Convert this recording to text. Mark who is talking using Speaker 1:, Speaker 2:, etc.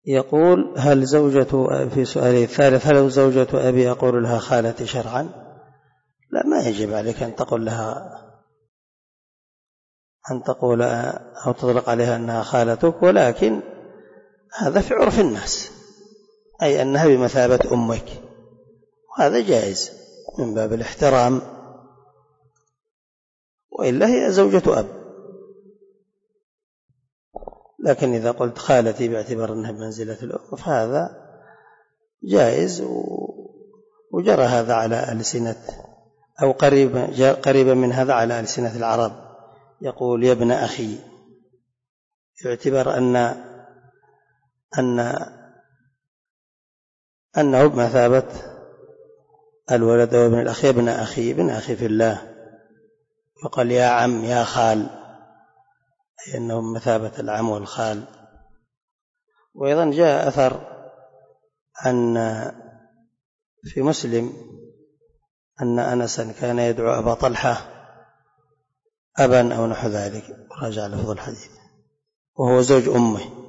Speaker 1: يقول هل زوجة في سؤاله الثالث هل زوجة أبي أقول لها خالتي شرعا؟ لا، ما يجب عليك أن تقول لها أن تقول أو تطلق عليها أنها خالتك، ولكن هذا في عرف الناس، أي أنها بمثابة أمك، وهذا جائز من باب الاحترام، وإلا هي زوجة أب. لكن إذا قلت خالتي باعتبار أنها بمنزلة الأم فهذا جائز، وجرى هذا على ألسنة أو قريبا من هذا على ألسنة العرب، يقول يا ابن أخي، يعتبر أنه بمثابة الولد وابن الأخ، يا ابن أخي، ابن أخي في الله. يقال يا عم، يا خال، أي أنه بمثابة العم والخال. وأيضا جاء أثر أن في مسلم أن أنسا كان يدعو أبا طلحة أبا أو نحو ذلك، راجع لفظ الحديث، وهو زوج أمه.